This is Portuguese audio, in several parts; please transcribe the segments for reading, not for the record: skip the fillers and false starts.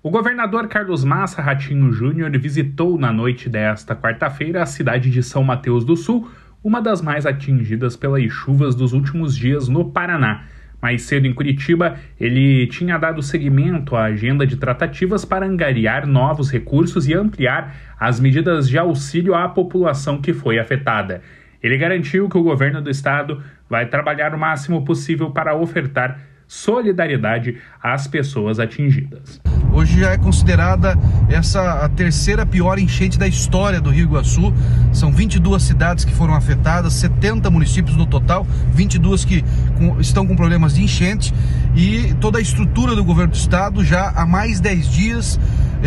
O governador Carlos Massa Ratinho Júnior visitou na noite desta quarta-feira a cidade de São Mateus do Sul, uma das mais atingidas pelas chuvas dos últimos dias no Paraná. Mais cedo em Curitiba, ele tinha dado seguimento à agenda de tratativas para angariar novos recursos e ampliar as medidas de auxílio à população que foi afetada. Ele garantiu que o governo do estado vai trabalhar o máximo possível para ofertar solidariedade às pessoas atingidas. Hoje já é considerada a terceira pior enchente da história do Rio Iguaçu. São 22 cidades que foram afetadas, 70 municípios no total, 22 que estão com problemas de enchente, e toda a estrutura do governo do estado já há mais 10 dias,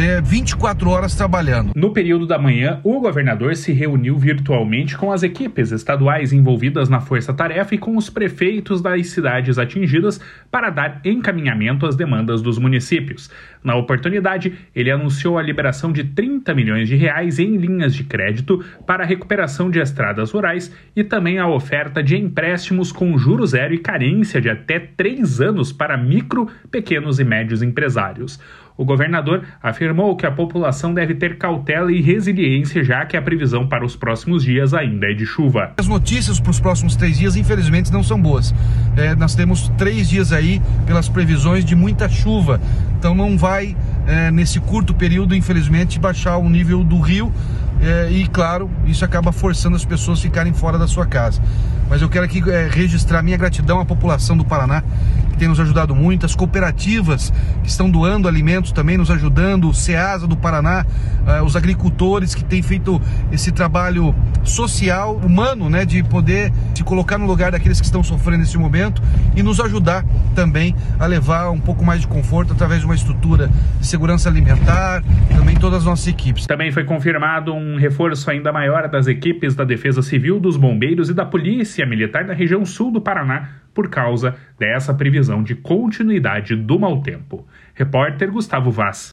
24 horas trabalhando. No período da manhã, o governador se reuniu virtualmente com as equipes estaduais envolvidas na força-tarefa e com os prefeitos das cidades atingidas para dar encaminhamento às demandas dos municípios. Na oportunidade, ele anunciou a liberação de 30 milhões de reais em linhas de crédito para a recuperação de estradas rurais e também a oferta de empréstimos com juros zero e carência de até 3 anos para micro, pequenos e médios empresários. O governador afirmou que a população deve ter cautela e resiliência, já que a previsão para os próximos dias ainda é de chuva. As notícias para os próximos 3 dias, infelizmente, não são boas. Nós temos 3 dias aí, pelas previsões, de muita chuva. Então não vai, nesse curto período, infelizmente, baixar o nível do rio. E, claro, isso acaba forçando as pessoas a ficarem fora da sua casa. Mas eu quero aqui registrar minha gratidão à população do Paraná, que tem nos ajudado muito, as cooperativas que estão doando alimentos também nos ajudando, o SEASA do Paraná, os agricultores que têm feito esse trabalho social, humano, né, de poder se colocar no lugar daqueles que estão sofrendo nesse momento e nos ajudar também a levar um pouco mais de conforto através de uma estrutura de segurança alimentar, também todas as nossas equipes. Também foi confirmado um reforço ainda maior das equipes da Defesa Civil, dos Bombeiros e da Polícia Militar na região sul do Paraná por causa dessa previsão de continuidade do mau tempo. Repórter Gustavo Vaz.